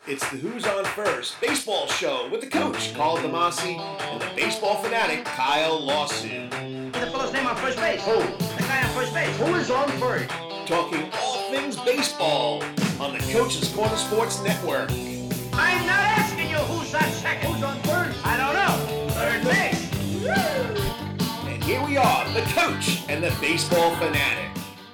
It's the Who's On First baseball show with the coach, Carl Damasi, and the baseball fanatic, Kyle Lawson. The fellow's name on first base. Who? The guy on first base. Who is on first? Talking all things baseball on the Coach's Corner Sports Network. I'm not asking you who's on second. Who's on first? I don't know. Third base. And here we are, the coach and the baseball fanatic.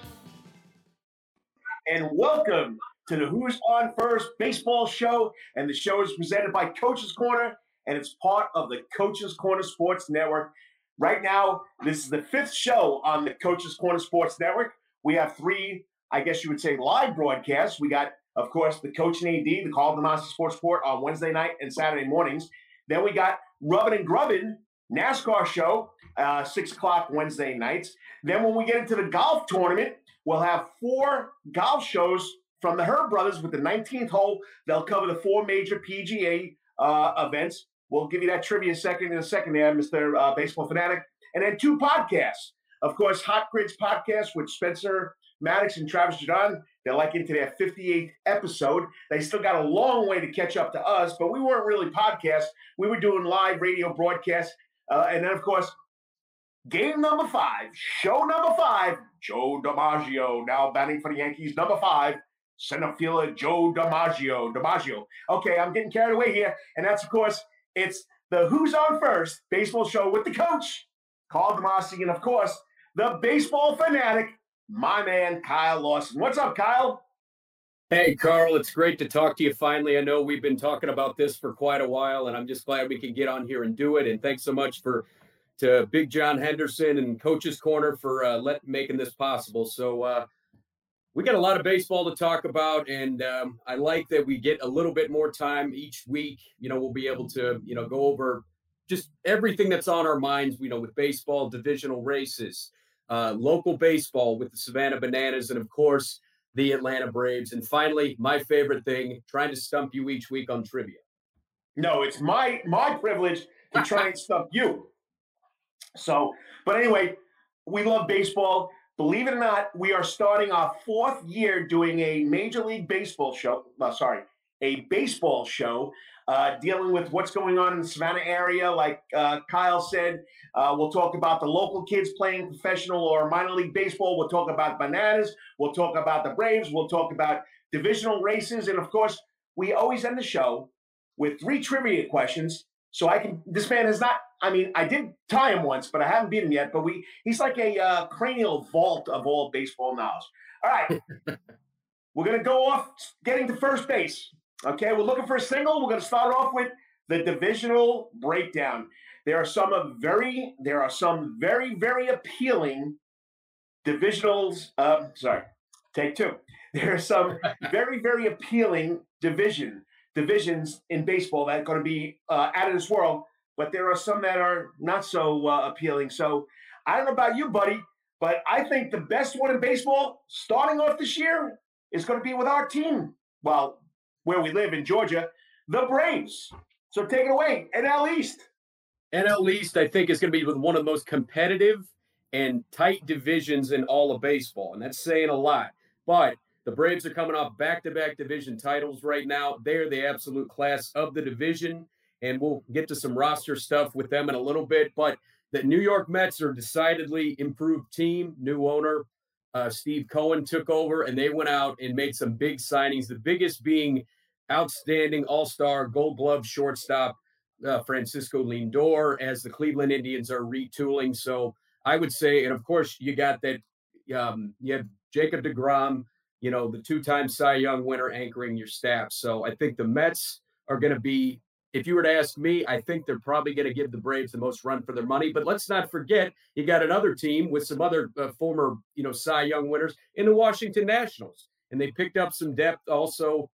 And welcome to the Who's On First baseball show. And the show is presented by Coach's Corner, and it's part of the Coach's Corner Sports Network. Right now, this is the fifth show on the Coach's Corner Sports Network. We have three, I guess you would say, live broadcasts. We got, of course, the Coach and AD, the Carl Damasi Sports Report on Wednesday night and Saturday mornings. Then we got Rubbin' and Grubbin' NASCAR show, 6 o'clock Wednesday nights. Then when we get into the golf tournament, we'll have 4 golf shows from the Herb Brothers with the 19th hole. They'll cover the 4 major PGA events. We'll give you that trivia in a second there, Mr. Baseball Fanatic. And then 2 podcasts. Of course, Hot Grids podcast with Spencer Maddox and Travis Jadon. They're like into their 58th episode. They still got a long way to catch up to us, but we weren't really podcasts. We were doing live radio broadcasts. And then, of course, game number 5, show number 5, Joe DiMaggio, now batting for the Yankees, number 5, center fielder Joe DiMaggio. Okay, I'm getting carried away here. And that's, of course, it's the Who's On First baseball show with the coach, Carl Damasi, and, of course, the baseball fanatic, my man, Kyle Lawson. What's up, Kyle? Hey, Carl, it's great to talk to you finally. I know we've been talking about this for quite a while, and I'm just glad we can get on here and do it. And thanks so much to Big John Henderson and Coach's Corner for making this possible. So we got a lot of baseball to talk about, and I like that we get a little bit more time each week. We'll be able to, go over just everything that's on our minds, with baseball, divisional races, local baseball with the Savannah Bananas, and, of course, the Atlanta Braves. And finally, my favorite thing, trying to stump you each week on trivia. No, it's my privilege to try and stump you. So, but anyway, we love baseball. Believe it or not, we are starting our 4th year doing a Major League Baseball show. A baseball show dealing with what's going on in the Savannah area. Like Kyle said, we'll talk about the local kids playing professional or minor league baseball. We'll talk about Bananas. We'll talk about the Braves. We'll talk about divisional races. And, of course, we always end the show with 3 trivia questions. So this man has not, I did tie him once, but I haven't beat him yet. But he's like a cranial vault of all baseball knowledge. All right. We're going to go off getting to first base. Okay, we're looking for a single. We're going to start off with the divisional breakdown. There are some very, very appealing divisionals. Take 2. There are some very, very appealing divisions in baseball that are going to be out of this world, but there are some that are not so appealing. So I don't know about you, buddy, but I think the best one in baseball starting off this year is going to be with our team. Well, where we live in Georgia, the Braves. So take it away, NL East. NL East, I think, is going to be one of the most competitive and tight divisions in all of baseball, and that's saying a lot. But the Braves are coming off back-to-back division titles right now. They're the absolute class of the division, and we'll get to some roster stuff with them in a little bit. But the New York Mets are decidedly improved team, new owner. Steve Cohen took over, and they went out and made some big signings, the biggest being outstanding all-star Gold Glove shortstop Francisco Lindor, as the Cleveland Indians are retooling. So I would say, and of course you got that, you have Jacob deGrom, the 2-time Cy Young winner anchoring your staff. So I think the Mets are going to be, if you were to ask me, I think they're probably going to give the Braves the most run for their money. But let's not forget, you got another team with some other former, Cy Young winners in the Washington Nationals. And they picked up some depth also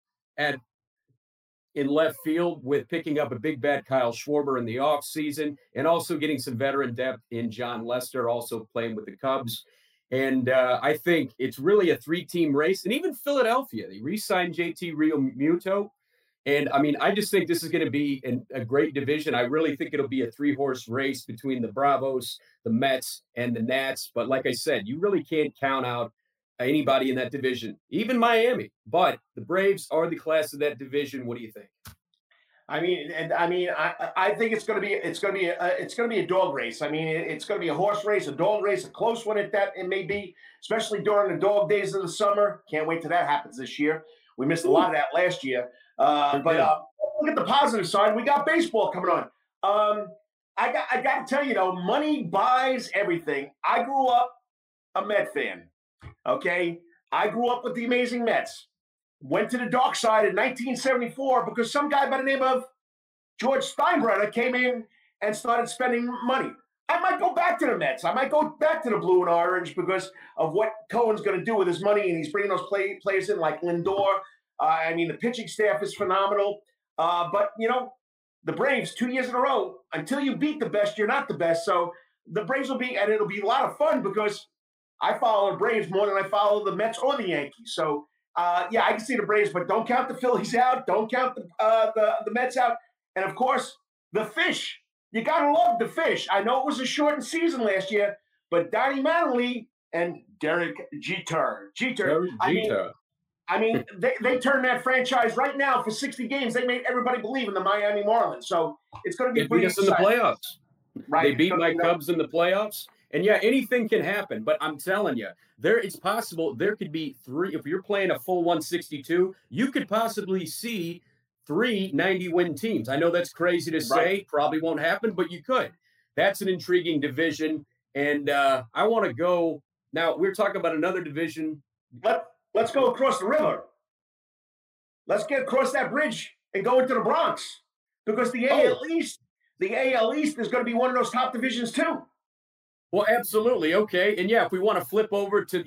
in left field with picking up a big bat Kyle Schwarber in the offseason, and also getting some veteran depth in John Lester, also playing with the Cubs. And I think it's really a 3-team race. And even Philadelphia, they re-signed JT Realmuto. And, I just think this is going to be a great division. I really think it'll be a 3-horse race between the Bravos, the Mets, and the Nats. But like I said, you really can't count out anybody in that division, even Miami. But the Braves are the class of that division. What do you think? I think it's going to be a dog race. I mean, it's going to be a horse race, a dog race, a close one at that. It may be, especially during the dog days of the summer. Can't wait till that happens this year. We missed a lot of that last year. But look at the positive side. We got baseball coming on. I got to tell you though, money buys everything. I grew up a Met fan. Okay, I grew up with the amazing Mets. Went to the dark side in 1974 because some guy by the name of George Steinbrenner came in and started spending money. I might go back to the Mets. I might go back to the blue and orange because of what Cohen's going to do with his money, and he's bringing those players in like Lindor. The pitching staff is phenomenal. But, the Braves, 2 years in a row, until you beat the best, you're not the best. So the Braves will be, and it'll be a lot of fun because I follow the Braves more than I follow the Mets or the Yankees. So, I can see the Braves, but don't count the Phillies out. Don't count the Mets out. And, of course, the fish. You got to love the fish. I know it was a shortened season last year, but Donnie Mattingly and Derek Jeter. They turned that franchise right now for 60 games. They made everybody believe in the Miami Marlins. So it's going to be pretty exciting. They beat us in the playoffs. Right. They beat my Cubs in the playoffs. And, anything can happen. But I'm telling you, it's possible there could be three. If you're playing a full 162, you could possibly see 3 90-win teams. I know that's crazy to say. Probably won't happen, but you could. That's an intriguing division. And I want to go. Now, we're talking about another division. Let's go across the river. Let's get across that bridge and go into the Bronx because the AL East is going to be one of those top divisions too. Well, absolutely. Okay. And if we want to flip over to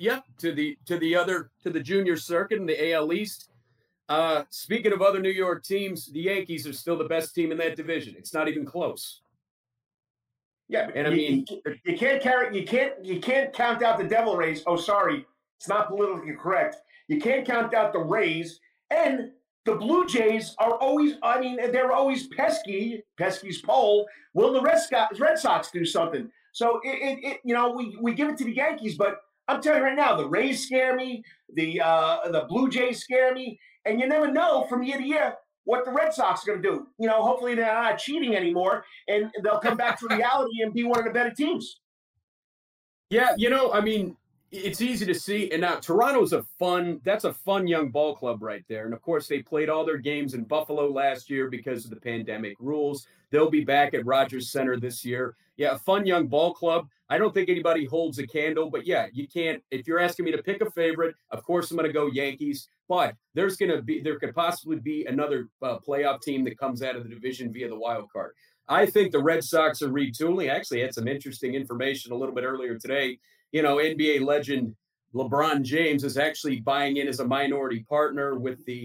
the junior circuit in the AL East, speaking of other New York teams, the Yankees are still the best team in that division. It's not even close. Yeah. And you can't count out the Devil Rays. Oh, sorry. It's not politically correct. You can't count out the Rays, and the Blue Jays are always, they're always pesky. Pesky's poll. Will the Red Sox do something? So we give it to the Yankees, but I'm telling you right now, the Rays scare me, the Blue Jays scare me, and you never know from year to year what the Red Sox are going to do. Hopefully they're not cheating anymore, and they'll come back to reality and be one of the better teams. Yeah, it's easy to see. And now Toronto's a fun young ball club right there. And of course, they played all their games in Buffalo last year because of the pandemic rules. They'll be back at Rogers Center this year. Yeah, a fun young ball club. I don't think anybody holds a candle, but you can't. If you're asking me to pick a favorite, of course I'm going to go Yankees. But there could possibly be another playoff team that comes out of the division via the wild card. I think the Red Sox are retooling. I actually had some interesting information a little bit earlier today. NBA legend LeBron James is actually buying in as a minority partner with the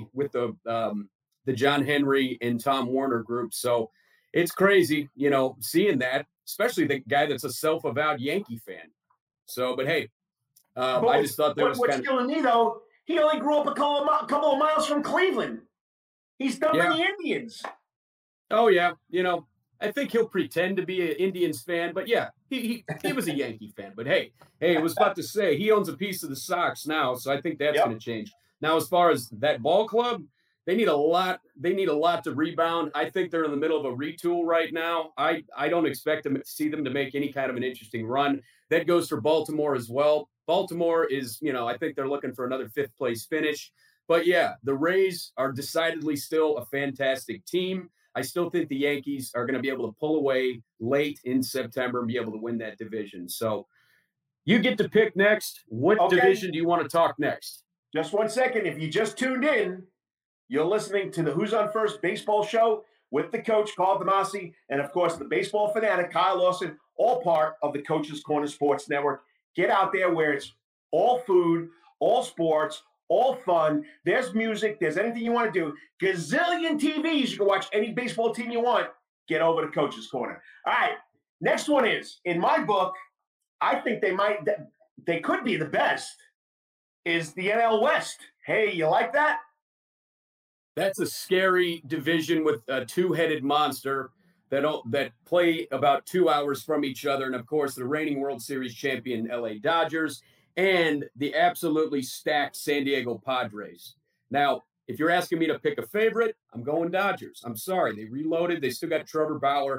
John Henry and Tom Warner group. So it's crazy, seeing that, especially the guy that's a self-avowed Yankee fan. So, but hey, I just thought that was what's killing me though. He only grew up a couple of miles from Cleveland. He's done with the Indians. Oh yeah, I think he'll pretend to be an Indians fan, but he was a Yankee fan. But hey, I was about to say he owns a piece of the Sox now, so I think that's going to change. Now, as far as that ball club, they need a lot. They need a lot to rebound. I think they're in the middle of a retool right now. I don't expect to see them to make any kind of an interesting run. That goes for Baltimore as well. Baltimore is, I think they're looking for another 5th place finish. But the Rays are decidedly still a fantastic team. I still think the Yankees are going to be able to pull away late in September and be able to win that division. So you get to pick next. What division do you want to talk next? Just 1 second. If you just tuned in, you're listening to the Who's on First baseball show with the coach, Carl Damasi, and, of course, the baseball fanatic, Kyle Lawson, all part of the Coach's Corner Sports Network. Get out there where it's all food, all sports, all fun. There's music. There's anything you want to do. Gazillion TVs. You can watch any baseball team you want. Get over to Coach's Corner. All right. Next one is, in my book, I think they could be the best, is the NL West. Hey, you like that? That's a scary division with a 2-headed monster that play about 2 hours from each other. And, of course, the reigning World Series champion LA Dodgers and the absolutely stacked San Diego Padres. Now, if you're asking me to pick a favorite, I'm going Dodgers. I'm sorry, they reloaded. They still got Trevor Bauer.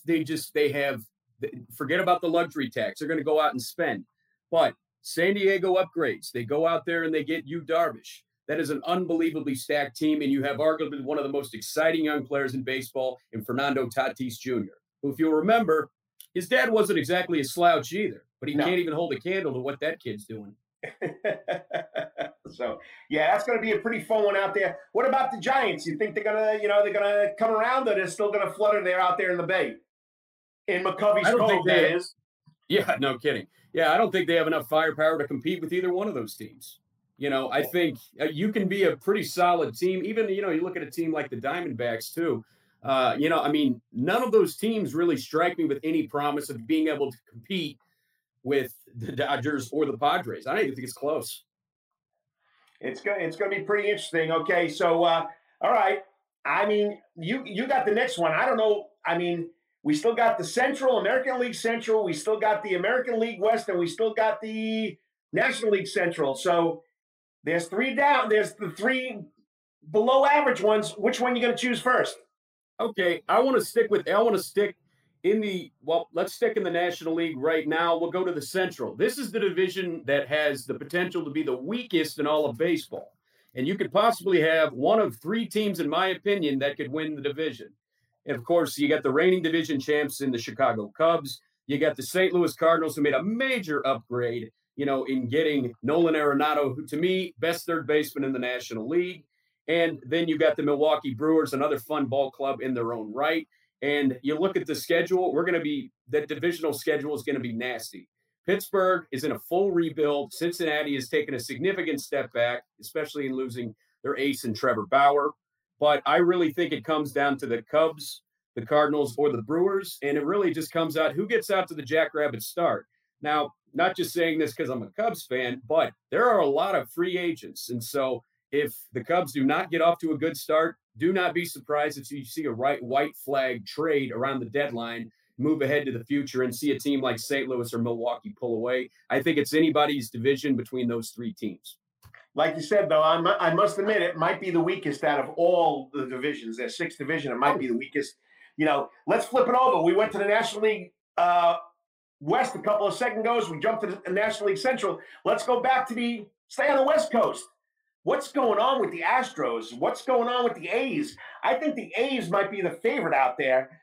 Forget about the luxury tax. They're going to go out and spend. But San Diego upgrades. They go out there and they get Yu Darvish. That is an unbelievably stacked team, and you have arguably one of the most exciting young players in baseball in Fernando Tatis Jr., who, if you'll remember, his dad wasn't exactly a slouch either, but he can't even hold a candle to what that kid's doing. So, yeah, that's going to be a pretty fun one out there. What about the Giants? You think they're going to come around, or they're still going to flutter there out there in the Bay? In McCovey's Cove, that is. Yeah, no kidding. Yeah, I don't think they have enough firepower to compete with either one of those teams. I think you can be a pretty solid team. Even, you look at a team like the Diamondbacks, too. None of those teams really strike me with any promise of being able to compete with the Dodgers or the Padres. I don't even think it's close. It's going to be pretty interesting. Okay, so, all right. I mean, you got the next one. I don't know. I mean, we still got the Central, American League Central. We still got the American League West, and we still got the National League Central. So there's three down. There's the three below average ones. Which one you going to choose first? Okay, let's stick in the National League right now. We'll go to the Central. This is the division that has the potential to be the weakest in all of baseball. And you could possibly have one of three teams, in my opinion, that could win the division. And, of course, you got the reigning division champs in the Chicago Cubs. You got the St. Louis Cardinals, who made a major upgrade, in getting Nolan Arenado, who, to me, best third baseman in the National League. And then you got the Milwaukee Brewers, another fun ball club in their own right. And you look at the schedule, that divisional schedule is going to be nasty. Pittsburgh is in a full rebuild. Cincinnati has taken a significant step back, especially in losing their ace in Trevor Bauer. But I really think it comes down to the Cubs, the Cardinals, or the Brewers. And it really just comes out who gets out to the Jackrabbit start. Now, not just saying this because I'm a Cubs fan, but there are a lot of free agents. And so if the Cubs do not get off to a good start, do not be surprised if you see a white flag trade around the deadline, move ahead to the future, and see a team like St. Louis or Milwaukee pull away. I think it's anybody's division between those three teams. Like you said, though, I must admit it might be the weakest out of all the divisions. There's sixth division. It might be the weakest. Let's flip it over. We went to the National League West a couple of seconds ago. We jumped to the National League Central. Let's go back to stay on the West Coast. What's going on with the Astros? What's going on with the A's? I think the A's might be the favorite out there.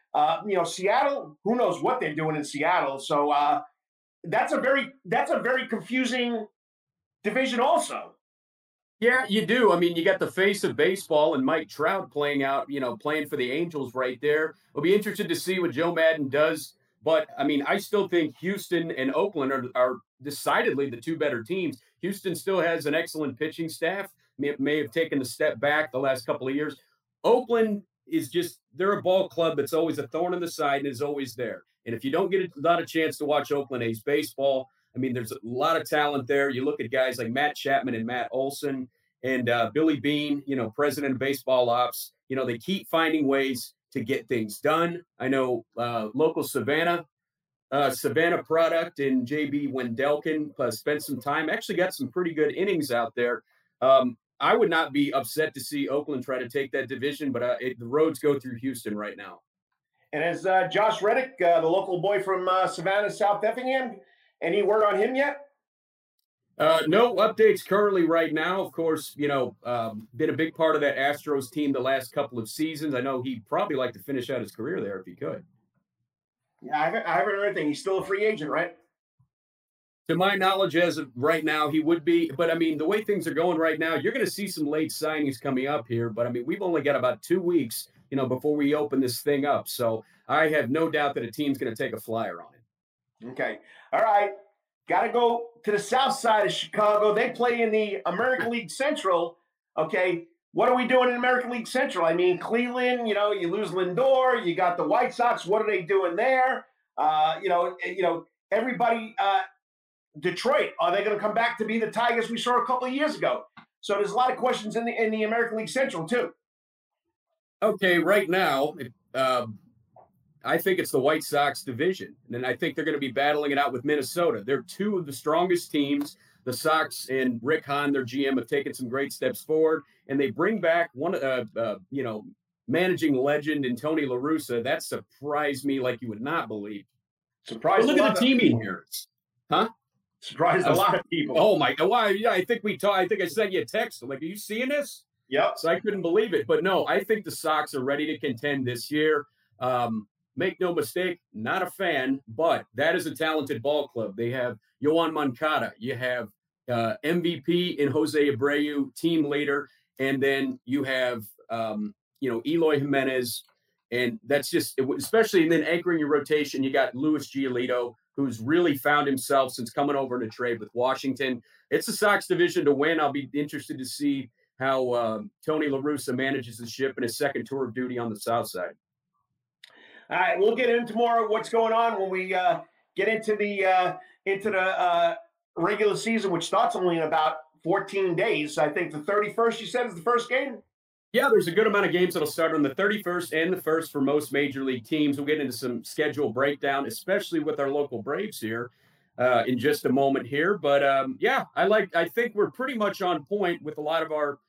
Seattle, who knows what they're doing in Seattle. So that's a very confusing division also. Yeah, you do. I mean, you got the face of baseball and Mike Trout playing for the Angels right there. We'll be interested to see what Joe Madden does. But, I mean, I still think Houston and Oakland are decidedly the two better teams. Houston still has an excellent pitching staff, may have taken a step back the last couple of years. Oakland they're a ball club that's always a thorn in the side and is always there. And if you don't get a lot of chance to watch Oakland A's baseball, I mean, there's a lot of talent there. You look at guys like Matt Chapman and Matt Olson and Billy Beane, president of baseball ops. They keep finding ways to get things done. I know local Savannah product and JB Wendelken spent some time, actually got some pretty good innings out there. I would not be upset to see Oakland try to take that division, but the roads go through Houston right now. And as Josh Reddick, the local boy from Savannah, South Effingham, any word on him yet? No updates currently right now. Of course, been a big part of that Astros team the last couple of seasons. I know he'd probably like to finish out his career there if he could. Yeah, I haven't heard anything. He's still a free agent, right? To my knowledge, as of right now, he would be. But, I mean, the way things are going right now, you're going to see some late signings coming up here. But, I mean, we've only got about 2 weeks, before we open this thing up. So I have no doubt that a team's going to take a flyer on it. Okay. All right. Got to go to the south side of Chicago. They play in the American League Central. Okay. What are we doing in American League Central? I mean, Cleveland, you lose Lindor. You got the White Sox. What are they doing there? Everybody Detroit, are they going to come back to be the Tigers we saw a couple of years ago? So there's a lot of questions in the American League Central, too. Okay, right now, I think it's the White Sox division, and I think they're going to be battling it out with Minnesota. They're two of the strongest teams. the Sox and Rick Hahn, their GM, have taken some great steps forward, and they bring back managing legend in Tony La Russa. That surprised me like you would not believe. Surprised. But look at the teaming here, huh? Surprised a lot of people. Oh my God! Why? Yeah, I think I think I sent you a text. I'm like, are you seeing this? Yep. So I couldn't believe it. But no, I think the Sox are ready to contend this year. Make no mistake, not a fan, but that is a talented ball club. They have Yoan Moncada. You have MVP in Jose Abreu, team leader. And then you have, Eloy Jimenez. And that's just, especially, and then anchoring your rotation, you got Luis Giolito, who's really found himself since coming over in a trade with Washington. It's the Sox division to win. I'll be interested to see how Tony La Russa manages the ship in his second tour of duty on the South side. All right, we'll get into more of what's going on when we get into the regular season, which starts only in about 14 days. I think the 31st, you said, is the first game? Yeah, there's a good amount of games that'll start on the 31st and the 1st for most major league teams. We'll get into some schedule breakdown, especially with our local Braves here in just a moment here. But, I think we're pretty much on point with a lot of our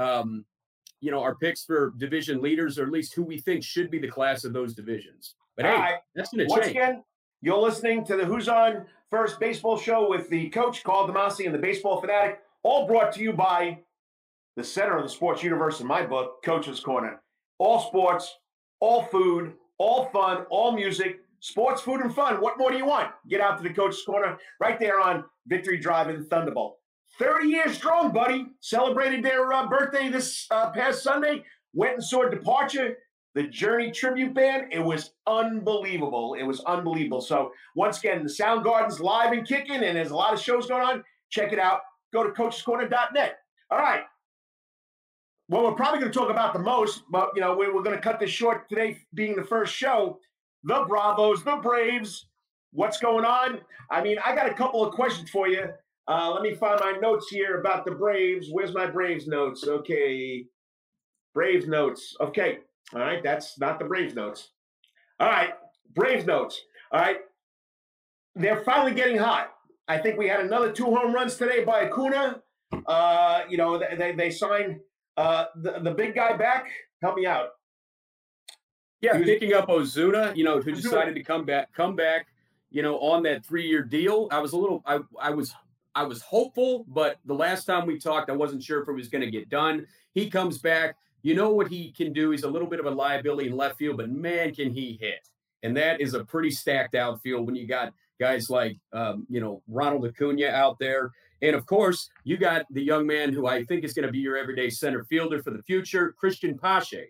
our picks for division leaders, or at least who we think should be the class of those divisions. But hey, that's going to change. Once again, you're listening to the Who's On First Baseball Show with the coach, Carl DeMasi, and the Baseball Fanatic, all brought to you by the center of the sports universe in my book, Coach's Corner. All sports, all food, all fun, all music, sports, food, and fun. What more do you want? Get out to the Coach's Corner right there on Victory Drive in Thunderbolt. 30 years strong, buddy. Celebrated their birthday this past Sunday. Went and saw Departure, the Journey tribute band. It was unbelievable. So once again, the Soundgarden's live and kicking, and there's a lot of shows going on. Check it out. Go to coachescorner.net. All right. Well, we're probably going to talk about the most, but, we're going to cut this short today being the first show. The Bravos, the Braves. What's going on? I mean, I got a couple of questions for you. Let me find my notes here about the Braves. Where's my Braves notes? Okay. Braves notes. Okay. All right. That's not the Braves notes. All right. Braves notes. All right. They're finally getting hot. I think we had another 2 home runs today by Acuna. They signed the big guy back. Help me out. Yeah, picking up Ozuna, who decided to come back, on that 3-year deal. I was hopeful, but the last time we talked, I wasn't sure if it was going to get done. He comes back. You know what he can do. He's a little bit of a liability in left field, but man, can he hit. And that is a pretty stacked outfield when you got guys like, Ronald Acuna out there. And, of course, you got the young man who I think is going to be your everyday center fielder for the future, Christian Pache.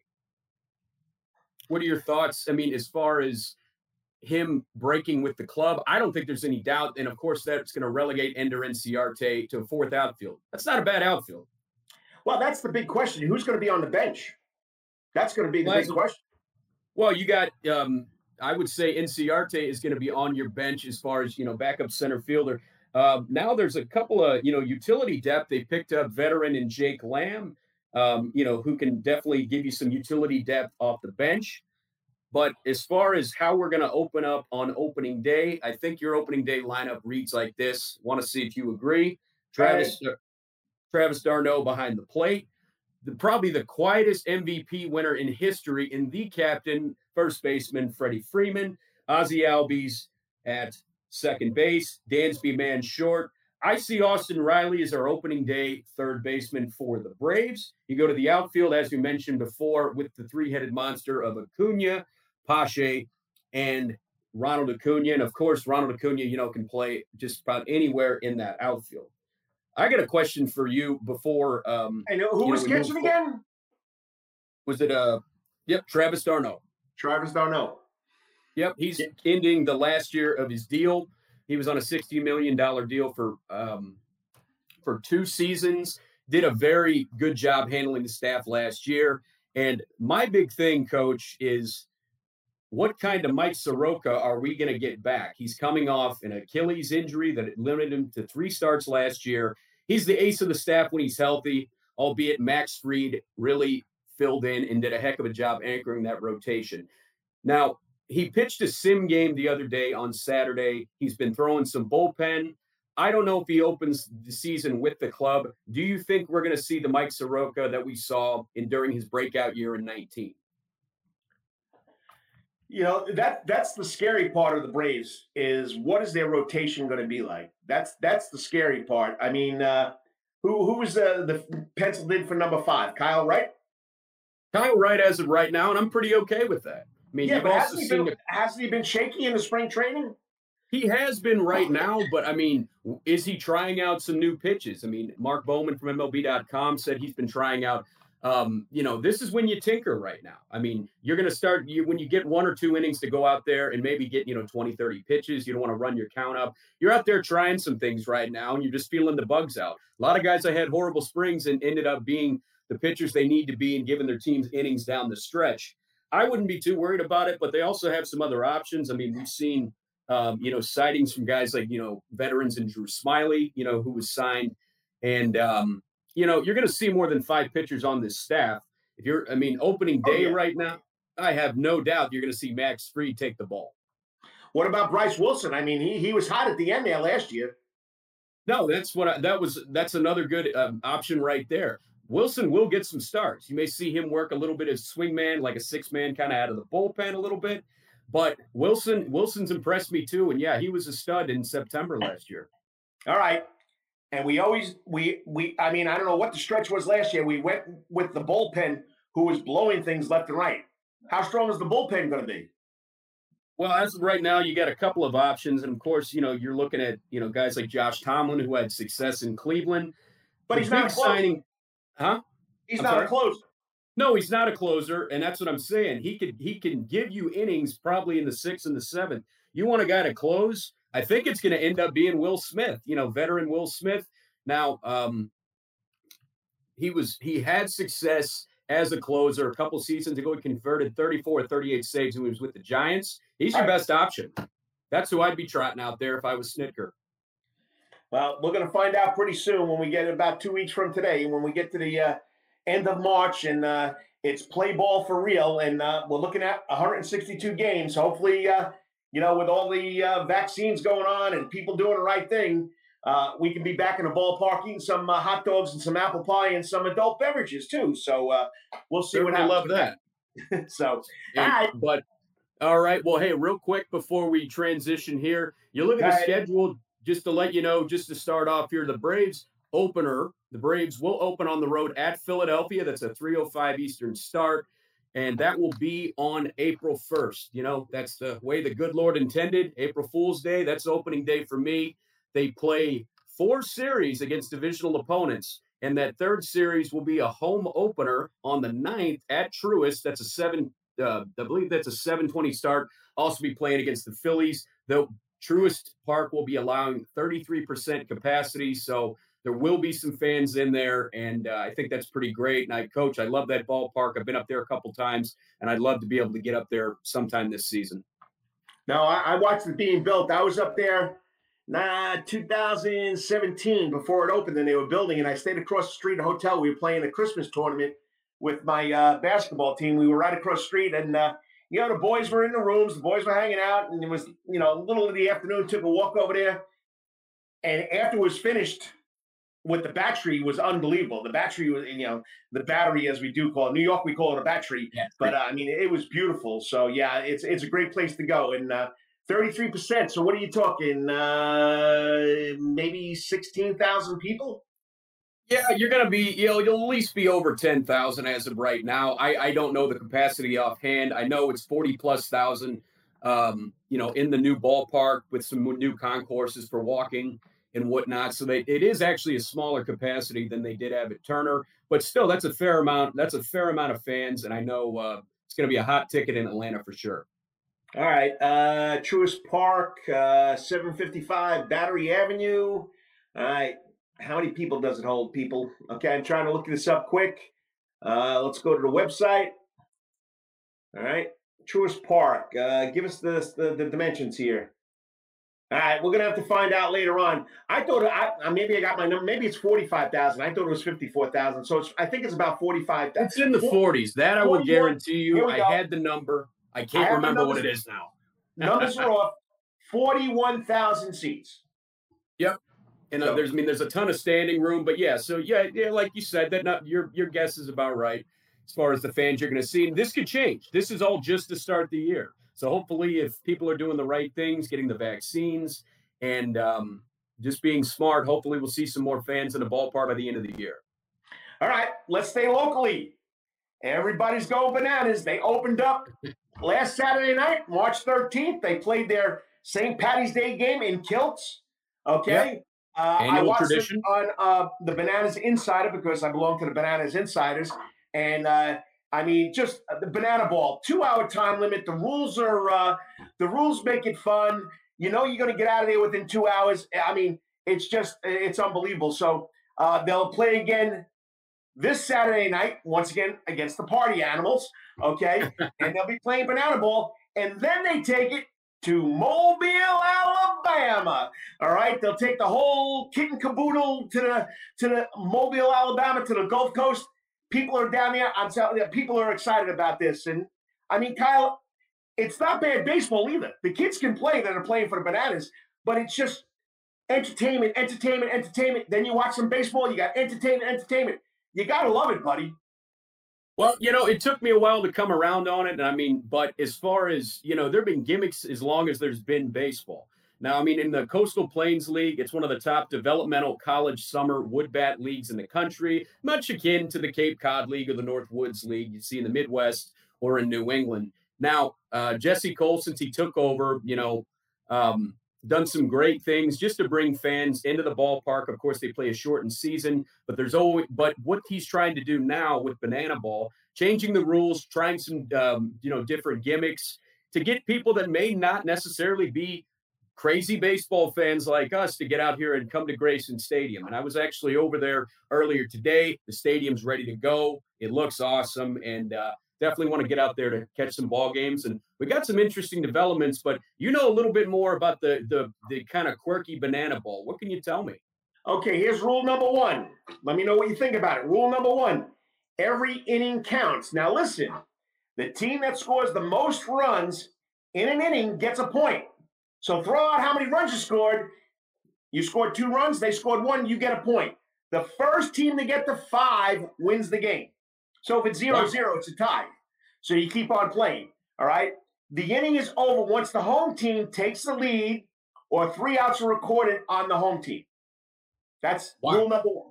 What are your thoughts? I mean, as far as him breaking with the club, I don't think there's any doubt. And, of course, that's going to relegate Ender Inciarte to a 4th outfield. That's not a bad outfield. Well, that's the big question. Who's going to be on the bench? That's going to be the big question. Well, you got I would say Inciarte is going to be on your bench as far as, backup center fielder. Now there's a couple of, utility depth. They picked up veteran in Jake Lamb, who can definitely give you some utility depth off the bench. But as far as how we're going to open up on opening day, I think your opening day lineup reads like this. Want to see if you agree. Travis d'Arnaud behind the plate. Probably the quietest MVP winner in history in the captain, first baseman, Freddie Freeman. Ozzie Albies at second base. Dansby man short. I see Austin Riley as our opening day third baseman for the Braves. You go to the outfield, as you mentioned before, with the 3-headed monster of Acuna, Pache, and Ronald Acuna. And, of course, Ronald Acuna, can play just about anywhere in that outfield. I got a question for you before. I know who was catching again? Was it Travis d'Arnaud. Travis d'Arnaud. Yep, he's ending the last year of his deal. He was on a $60 million deal for 2 seasons. Did a very good job handling the staff last year. And my big thing, Coach, is what kind of Mike Soroka are we going to get back? He's coming off an Achilles injury that limited him to 3 starts last year. He's the ace of the staff when he's healthy, albeit Max Fried really filled in and did a heck of a job anchoring that rotation. Now, he pitched a sim game the other day on Saturday. He's been throwing some bullpen. I don't know if he opens the season with the club. Do you think we're going to see the Mike Soroka that we saw during his breakout year in 19? That's the scary part of the Braves is what is their rotation going to be like? That's the scary part. I mean, who was the penciled in for number 5? Kyle Wright? Kyle Wright as of right now, and I'm pretty okay with that. I mean, but hasn't he been shaky in the spring training? He has been right now, but I mean, is he trying out some new pitches? I mean, Mark Bowman from MLB.com said he's been trying out. This is when you tinker right now. I mean, you're going to start when you get 1 or 2 innings to go out there and maybe get, 20, 30 pitches. You don't want to run your count up. You're out there trying some things right now, and you're just feeling the bugs out. A lot of guys that had horrible springs and ended up being the pitchers they need to be and giving their teams innings down the stretch. I wouldn't be too worried about it, but they also have some other options. I mean, we've seen, sightings from guys like, veterans and Drew Smiley, who was signed. And, you're going to see more than 5 pitchers on this staff. Opening day right now, I have no doubt you're going to see Max Fried take the ball. What about Bryce Wilson? I mean, he was hot at the end there last year. No, that's another good option right there. Wilson will get some starts. You may see him work a little bit as swingman, like a 6-man kind of out of the bullpen a little bit. But Wilson's impressed me too. And yeah, he was a stud in September last year. All right. And I don't know what the stretch was last year. We went with the bullpen who was blowing things left and right. How strong is the bullpen going to be? Well, as of right now, you got a couple of options. And of course, you're looking at, guys like Josh Tomlin, who had success in Cleveland. But he's not signing. Huh? He's not a closer. No, he's not a closer, and that's what I'm saying. He can give you innings probably in the 6th and the 7th. You want a guy to close? I think it's going to end up being Will Smith, veteran Will Smith. Now, he had success as a closer a couple seasons ago. He converted 34 or 38 saves when he was with the Giants. He's your best option. That's who I'd be trotting out there if I was Snitker. Well, we're going to find out pretty soon when we get about 2 weeks from today, when we get to the end of March, and it's play ball for real. And we're looking at 162 games. Hopefully, with all the vaccines going on and people doing the right thing, we can be back in the ballpark eating some hot dogs and some apple pie and some adult beverages too. So we'll see what happens. I love that. So, all right. Well, hey, real quick before we transition here, you look at the schedule. Just to let you know, just to start off here, the Braves will open on the road at Philadelphia. That's a 3:05 Eastern start, and that will be on April 1st. That's the way the good Lord intended. April Fool's Day, that's opening day for me. They play 4 series against divisional opponents, and that 3rd series will be a home opener on the 9th at Truist. That's I believe that's a 7:20 start. Also be playing against the Phillies. Truist Park will be allowing 33% capacity, so there will be some fans in there, and I think that's pretty great. And Coach, I love that ballpark. I've been up there a couple times, and I'd love to be able to get up there sometime this season. No, I watched it being built. I was up there 2017 before it opened, and they were building, and I stayed across the street at a hotel. We were playing a Christmas tournament with my basketball team. We were right across the street, and the boys were in the rooms, the boys were hanging out, and it was, a little in the afternoon, took a walk over there. And after it was finished with the battery, was unbelievable. The battery was, the battery, as we do call it. New York, we call it a battery. Yeah. But, it was beautiful. So, yeah, it's a great place to go. And 33%. So what are you talking? Maybe 16,000 people? Yeah, you're going to be, you'll at least be over 10,000 as of right now. I don't know the capacity offhand. I know it's 40+ thousand, in the new ballpark with some new concourses for walking and whatnot. So it is actually a smaller capacity than they did have at Turner, but still that's a fair amount. That's a fair amount of fans. And I know it's going to be a hot ticket in Atlanta for sure. All right. Truist Park, 755 Battery Avenue. All right. How many people does it hold, people? Okay, I'm trying to look this up quick. Let's go to the website. All right, Truist Park. Give us the dimensions here. All right, we're going to have to find out later on. I thought, maybe I got my number. Maybe it's 45,000. I thought it was 54,000. So I think it's about 45,000. It's in the 40s. That I would guarantee you. I had the number. I can't remember what it is now. Numbers are off. 41,000 seats. Yep. And there's a ton of standing room, but yeah, like you said, your guess is about right as far as the fans you're going to see. And this could change. This is all just to start the year. So hopefully, if people are doing the right things, getting the vaccines, and just being smart, hopefully we'll see some more fans in the ballpark by the end of the year. All right, let's stay locally. Everybody's going bananas. They opened up last Saturday night, March 13th. They played their St. Patty's Day game in kilts. Okay. Yep. I watched tradition. it on the Bananas Insider because I belong to the Bananas Insiders. And just the banana ball, 2-hour time limit. The rules make it fun. You know you're going to get out of there within 2 hours. I mean, it's unbelievable. So they'll play again this Saturday night, once again, against the Party Animals, okay? And they'll be playing banana ball. And then they take it to Mobile, Alabama. All right, they'll take the whole kit and caboodle to the Mobile, Alabama, to the Gulf Coast. People are down there. I'm telling you, people are excited about this. And I mean, Kyle, it's not bad baseball either. The kids can play that are playing for the Bananas, but it's just entertainment. Then you watch some baseball, you got entertainment. You gotta love it, buddy. Well, it took me a while to come around on it. But as far as, there have been gimmicks as long as there's been baseball. Now, in the Coastal Plains League, it's one of the top developmental college summer wood bat leagues in the country, much akin to the Cape Cod League or the North Woods League you see in the Midwest or in New England. Now, Jesse Cole, since he took over, done some great things just to bring fans into the ballpark. Of course, they play a shortened season, but what he's trying to do now with Banana Ball, changing the rules, trying some, different gimmicks to get people that may not necessarily be crazy baseball fans like us to get out here and come to Grayson Stadium. And I was actually over there earlier today. The stadium's ready to go. It looks awesome. And, definitely want to get out there to catch some ball games. And we got some interesting developments, but a little bit more about the kind of quirky banana ball. What can you tell me? Okay, here's rule number 1. Let me know what you think about it. Rule number 1, every inning counts. Now listen, the team that scores the most runs in an inning gets a point. So throw out how many runs you scored. You scored 2 runs, they scored 1, you get a point. The first team to get to 5 wins the game. So if it's 0-0, it's a tie. So you keep on playing, all right? The inning is over once the home team takes the lead or 3 outs are recorded on the home team. That's rule number 1.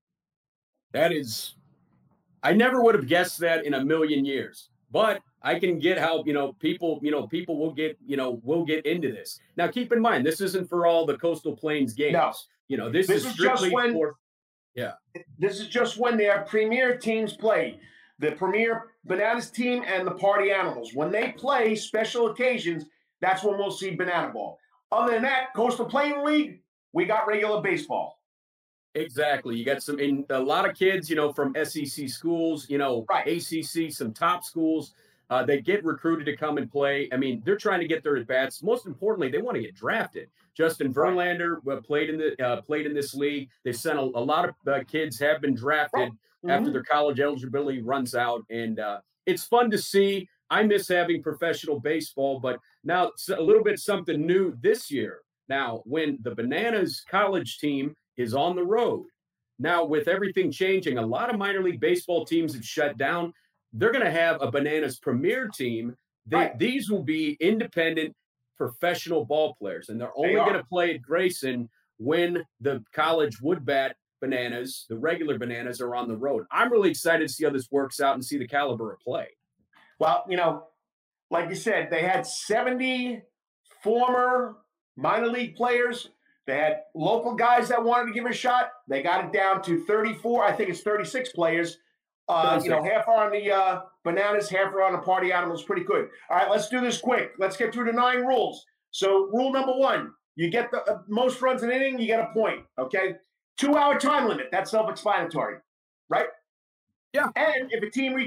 That is – I never would have guessed that in a million years. But I can get how, people will get, will get into this. Now, keep in mind, this isn't for all the Coastal Plains games. No. This is strictly for – yeah. This is just when their premier teams play. The premier Bananas team and the Party Animals. When they play special occasions, that's when we'll see Banana Ball. Other than that, Coastal Plain League, we got regular baseball. Exactly. You got a lot of kids, from SEC schools, right. ACC, some top schools. They get recruited to come and play. They're trying to get their at-bats. Most importantly, they want to get drafted. Justin Verlander played in this league. They've sent a lot of kids have been drafted after their college eligibility runs out. And it's fun to see. I miss having professional baseball, but now it's a little bit something new this year. Now, when the Bananas college team is on the road, now with everything changing, a lot of minor league baseball teams have shut down. They're going to have a Bananas premier team. These will be independent professional ball players, and they're only going to play at Grayson when the college wood bat Bananas, the regular Bananas, are on the road. I'm really excited to see how this works out and see the caliber of play. Well, like you said, they had 70 former minor league players. They had local guys that wanted to give it a shot. They got it down to 34. I think it's 36 players. Half are on the Bananas, half are on the Party Animals. Pretty good. All right, let's do this quick. Let's get through the 9 rules. So rule number 1, you get the most runs in an inning, you get a point, okay? 2-hour time limit. That's self-explanatory, right? Yeah. And if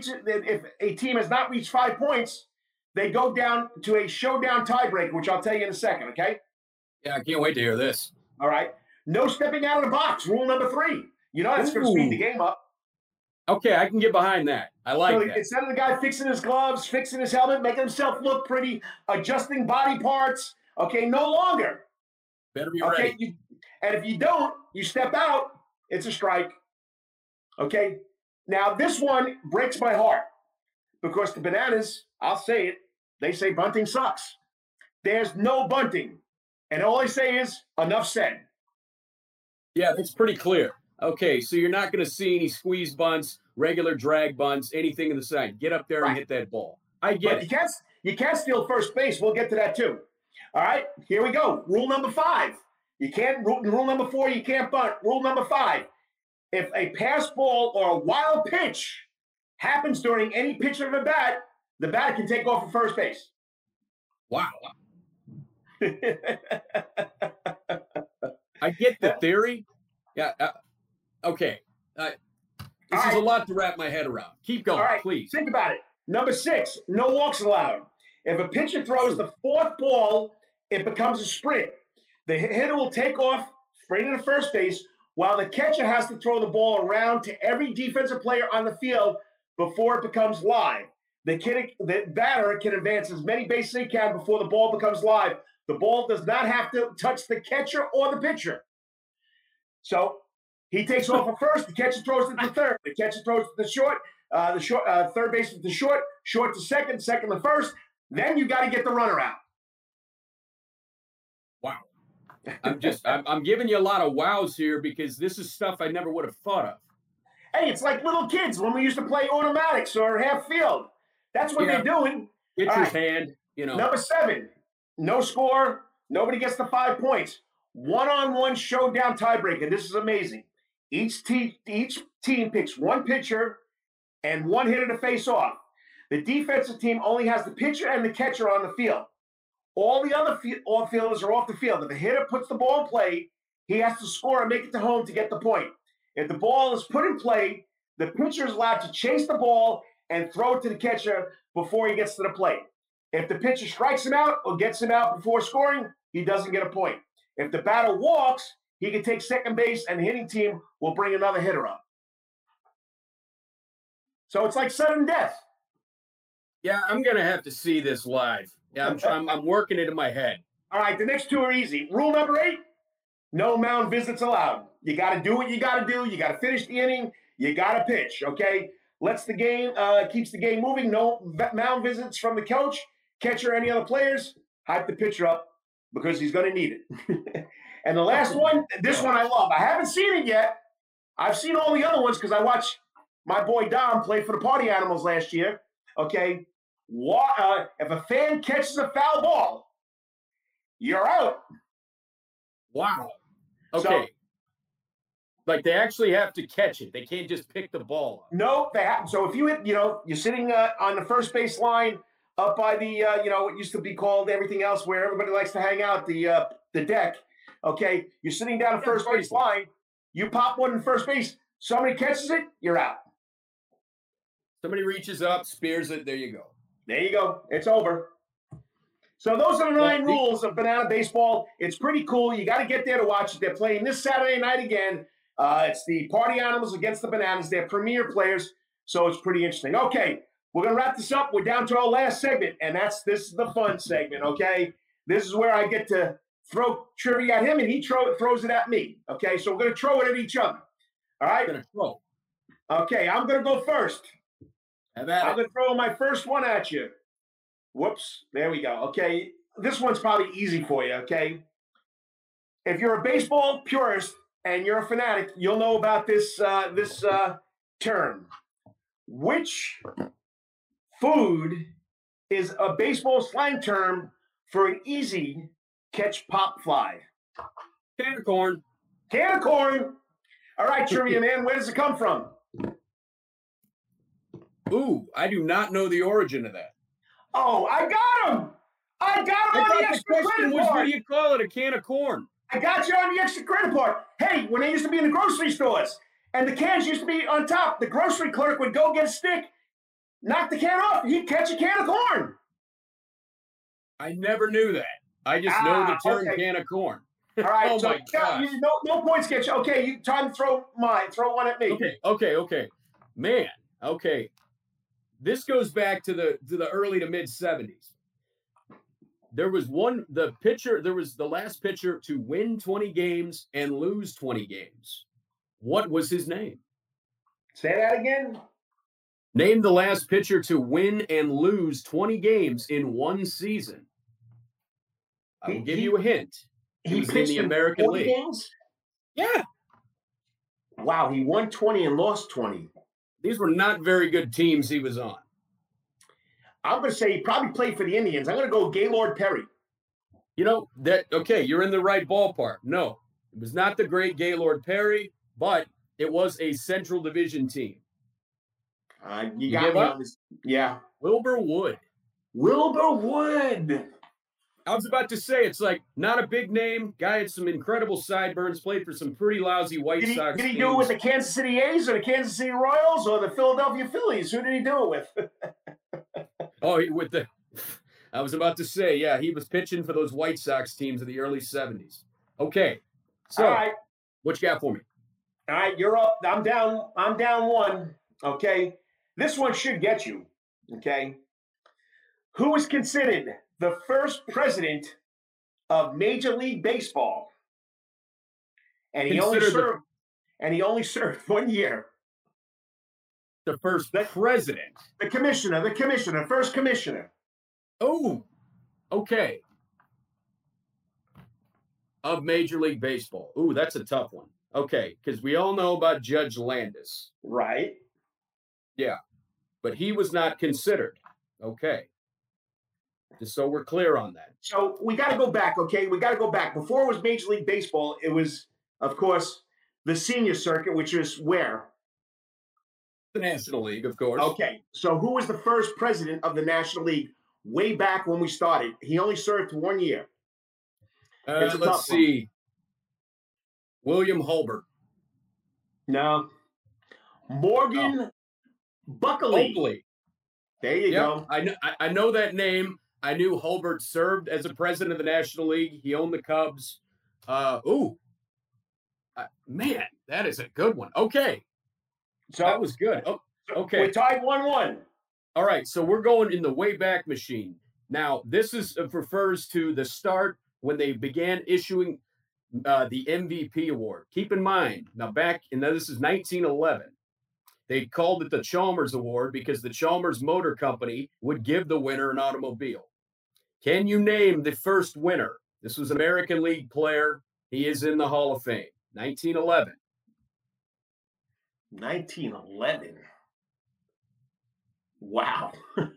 a team has not reached 5 points, they go down to a showdown tiebreaker, which I'll tell you in a second, okay? Yeah, I can't wait to hear this. All right. No stepping out of the box. Rule number 3. That's going to speed the game up. Okay, I can get behind that. I like that. Instead of the guy fixing his gloves, fixing his helmet, making himself look pretty, adjusting body parts, okay, no longer. Better be Okay, ready. and if you don't, you step out, it's a strike. Okay, now this one breaks my heart because the Bananas, I'll say it, they say bunting sucks. There's no bunting. And all I say is, enough said. Yeah, it's pretty clear. Okay, so you're not going to see any squeeze bunts, regular drag bunts, anything in the side. Get up there and hit that ball. I get But it. you can't steal first base. We'll get to that too. All right, here we go. Rule number 5. You can't. Rule number 4, you can't bunt. Rule number 5. If a pass ball or a wild pitch happens during any pitch of a bat, the batter can take off at first base. Wow. I get the theory. Yeah. Okay. This is a lot to wrap my head around. Keep going, All right, please. Think about it. Number 6, no walks allowed. If a pitcher throws the 4th ball, it becomes a sprint. The hitter will take off, sprint to first base, while the catcher has to throw the ball around to every defensive player on the field before it becomes live. The batter can advance as many bases as he can before the ball becomes live. The ball does not have to touch the catcher or the pitcher. So he takes off at first. The catcher throws it to third. The catcher throws to the short. Third base to short to second to first. Then you got to get the runner out. Wow. I'm giving you a lot of wows here because this is stuff I never would have thought of. Hey, it's like little kids when we used to play automatics or half field. That's what they're doing. Pitcher's hand, Number 7, no score. Nobody gets the 5 points. One-on-one showdown tiebreaker. This is amazing. Each team picks one pitcher and one hitter to face off. The defensive team only has the pitcher and the catcher on the field. All the other fielders are off the field. If the hitter puts the ball in play, he has to score and make it to home to get the point. If the ball is put in play, the pitcher is allowed to chase the ball and throw it to the catcher before he gets to the plate. If the pitcher strikes him out or gets him out before scoring, he doesn't get a point. If the batter walks, he can take second base and the hitting team will bring another hitter up. So it's like sudden death. Yeah, I'm going to have to see this live. Yeah, I'm working it in my head. All right, the next 2 are easy. Rule number 8, no mound visits allowed. You got to do what you got to do. You got to finish the inning. You got to pitch, okay? Keeps the game moving. No mound visits from the coach, catcher, any other players. Hype the pitcher up because he's going to need it. And the last one, this one I love. I haven't seen it yet. I've seen all the other ones because I watched my boy Dom play for the Party Animals last year, okay? If a fan catches a foul ball, you're out. Wow. Okay. So, like they actually have to catch it. They can't just pick the ball up. No, they have. So if you hit, you're sitting on the first base line up by the, what used to be called everything else where everybody likes to hang out, the deck. Okay, you're sitting down the first base line. You pop one in first base. Somebody catches it, you're out. Somebody reaches up, spears it. There you go. There you go. It's over. So those are the 9 rules of Banana Baseball. It's pretty cool. You got to get there to watch it. They're playing this Saturday night again. It's the Party Animals against the Bananas. They're premier players, so it's pretty interesting. Okay, we're going to wrap this up. We're down to our last segment, and this is the fun segment, okay? This is where I get to throw trivia at him, and he throws it at me, okay? So we're going to throw it at each other, all right? Going to throw. Okay, I'm going to go first. Have at it. I'm going to throw my first one at you. Whoops. There we go. Okay. This one's probably easy for you, okay? If you're a baseball purist and you're a fanatic, you'll know about this term. Which food is a baseball slang term for an easy catch pop fly? Can of corn. Can of corn. All right, trivia man, where does it come from? Ooh, I do not know the origin of that. Oh, I got him! I got him on the extra credit was, part. what do you call it? A can of corn. I got you on the extra credit part. Hey, when they used to be in the grocery stores and the cans used to be on top, the grocery clerk would go get a stick, knock the can off, he'd catch a can of corn. I never knew that. I just know the term can of corn. All right, oh so my gosh. No points get you. Okay, time to throw mine. Throw one at me. Okay. Man, okay. This goes back to the early to mid 70s. there was the last pitcher to win 20 games and lose 20 games. What was his name? Say that again. Name the last pitcher to win and lose 20 games in one season. I will give you a hint. He was in the American League. Games? Yeah. Wow, he won 20 and lost 20. These were not very good teams he was on. I'm going to say he probably played for the Indians. I'm going to go Gaylord Perry. Okay, you're in the right ballpark. No, it was not the great Gaylord Perry, but it was a Central Division team. You got me on this. Yeah. Wilbur Wood. Wilbur Wood. I was about to say, it's like not a big name. Guy had some incredible sideburns, played for some pretty lousy White Sox Did he teams. do it with the Kansas City A's or the Kansas City Royals or the Philadelphia Phillies? Who did he do it with? I was about to say, yeah, he was pitching for those White Sox teams in the early 70s. Okay. So, all right. What you got for me? All right, you're up. I'm down one. Okay. This one should get you. Okay. Who is considered the first president of Major League Baseball? And he only served 1 year. The first president. The commissioner, first commissioner. Oh, okay. Of Major League Baseball. Ooh, that's a tough one. Okay, because we all know about Judge Landis. Right. Yeah, but he was not considered. Okay. Just so we're clear on that. So we got to go back, okay? We got to go back. Before it was Major League Baseball, it was, of course, the senior circuit, which is where? The National League, of course. Okay, so who was the first president of the National League way back when we started? He only served 1 year. Let's see. William Hulbert. No. Morgan Buckley. Oakley. There you go. I know that name. I knew Hulbert served as a president of the National League. He owned the Cubs. Man, that is a good one. Okay. So that was good. Oh, okay. We tied 1-1. All right. So we're going in the Wayback Machine. Now, this refers to the start when they began issuing the MVP award. Keep in mind, this is 1911. They called it the Chalmers Award because the Chalmers Motor Company would give the winner an automobile. Can you name the first winner? This was an American League player. He is in the Hall of Fame. 1911. 1911. Wow.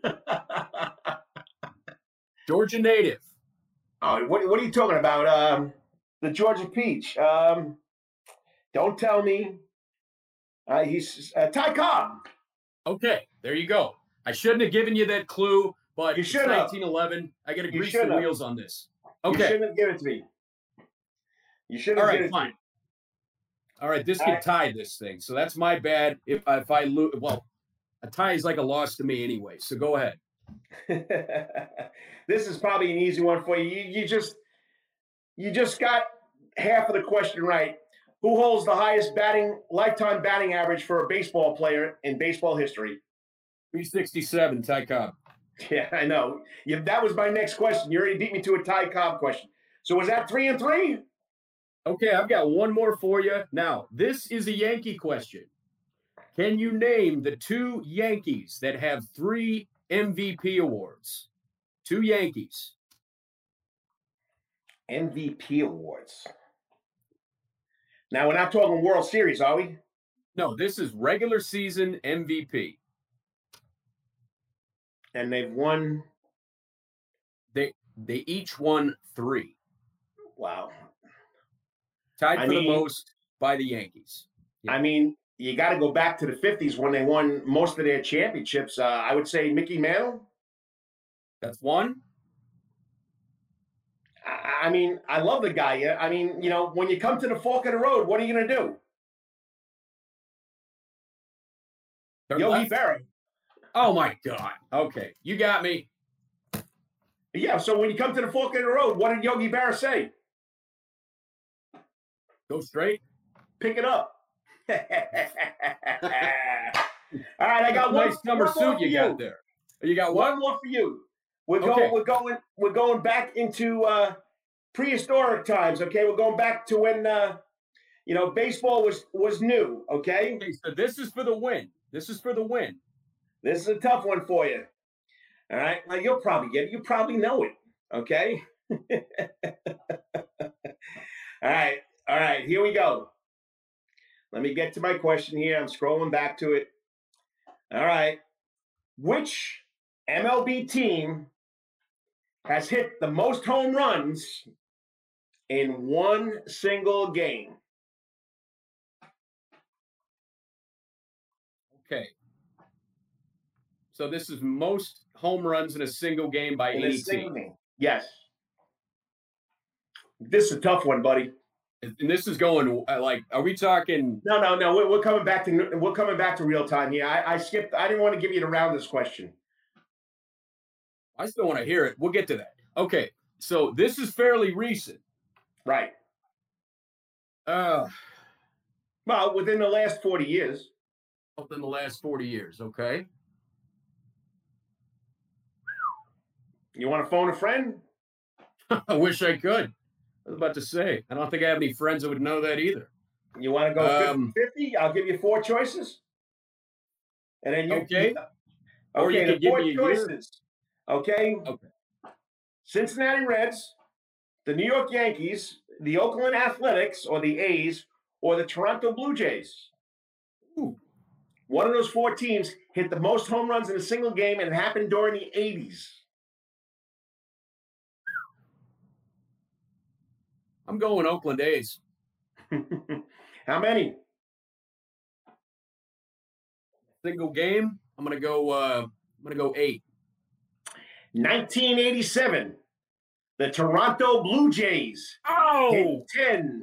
Georgia native. Oh, what are you talking about? The Georgia Peach. Don't tell me. He's Ty Cobb. Okay, there you go. I shouldn't have given you that clue, but you it's 1911. I got to grease the wheels on this. Okay. You shouldn't have given it to me. You should have given it to me. All right, this could tie this thing. So that's my bad if I lose. Well, a tie is like a loss to me anyway. So go ahead. This is probably an easy one for you. You just got half of the question right. Who holds the highest lifetime batting average for a baseball player in baseball history? 367, Ty Cobb. Yeah, I know. That was my next question. You already beat me to a Ty Cobb question. So was that 3-3? Okay, I've got one more for you. Now, this is a Yankee question. Can you name the two Yankees that have 3 MVP awards? 2 Yankees. MVP awards. Now, we're not talking World Series, are we? No, this is regular season MVP. And they've won? They each won 3. Wow. Tied for the most by the Yankees. Yeah. I mean, you got to go back to the 50s when they won most of their championships. I would say Mickey Mantle. That's one. I mean, I love the guy. Yeah. I mean, when you come to the fork of the road, what are you going to do? Yogi Berra. Oh, my God. Okay. You got me. Yeah, so when you come to the fork of the road, what did Yogi Berra say? Go straight. Pick it up. All right, I got one. Nice summer suit you got there. You got one more for you. We're going back into prehistoric times. Okay, we're going back to when baseball was new. Okay, so this is for the win. This is a tough one for you. All right, well, you'll probably get it. You probably know it. Okay. All right. Here we go. Let me get to my question here. I'm scrolling back to it. All right. Which MLB team has hit the most home runs in one single game? Okay. So this is most home runs in a single game by any team. Yes. This is a tough one, buddy. And this is going are we talking? No. We're coming back to real time here. I skipped. I didn't want to give you the roundest question. I still want to hear it. We'll get to that. Okay. So this is fairly recent. Right. Well, within the last 40 years. Within the last 40 years. Okay. You want to phone a friend? I wish I could. I was about to say, I don't think I have any friends that would know that either. You want to go 50-50? I'll give you 4 choices. And then okay. Or you can give me 4 choices. Okay. Cincinnati Reds, the New York Yankees, the Oakland Athletics, or the A's, or the Toronto Blue Jays. Ooh. One of those 4 teams hit the most home runs in a single game, and it happened during the 80s. I'm going Oakland A's. How many? Single game. I'm gonna go 8. 1987. The Toronto Blue Jays. Oh, 10.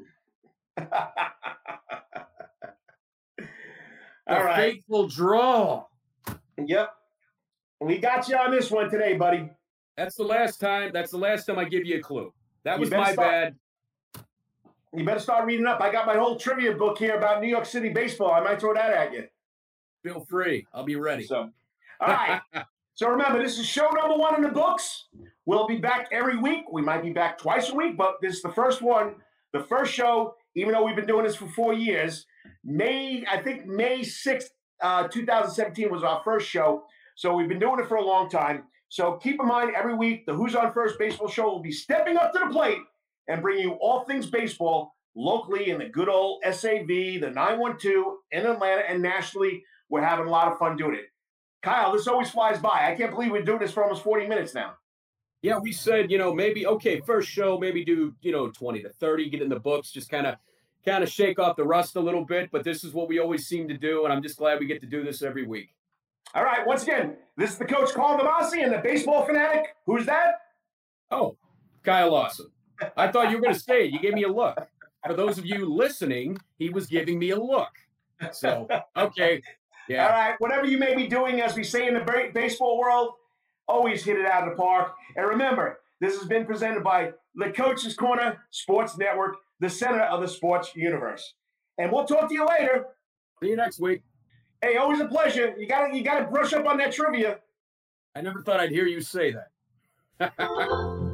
All right. Fateful draw. Yep. We got you on this one today, buddy. That's the last time I give you a clue. That was my bad. You better start reading up. I got my whole trivia book here about New York City baseball. I might throw that at you. Feel free. I'll be ready. So, all right. So remember, this is show number 1 in the books. We'll be back every week. We might be back twice a week, but this is the first one, the first show, even though we've been doing this for 4 years. May 6th, 2017 was our first show. So we've been doing it for a long time. So keep in mind, every week, the Who's on First Baseball Show will be stepping up to the plate and bring you all things baseball locally in the good old SAV, the 912 in Atlanta, and nationally. We're having a lot of fun doing it. Kyle, this always flies by. I can't believe we're doing this for almost 40 minutes now. Yeah, we said, maybe, first show, maybe do, 20 to 30, get in the books, just kind of shake off the rust a little bit. But this is what we always seem to do, and I'm just glad we get to do this every week. All right, once again, this is the coach, Carl DeMasi, and the baseball fanatic. Who's that? Oh, Kyle Lawson. I thought you were going to say it. You gave me a look. For those of you listening, he was giving me a look. So, okay. Yeah. All right. Whatever you may be doing, as we say in the baseball world, always hit it out of the park. And remember, this has been presented by the Coach's Corner Sports Network, the center of the sports universe. And we'll talk to you later. See you next week. Hey, always a pleasure. You gotta brush up on that trivia. I never thought I'd hear you say that.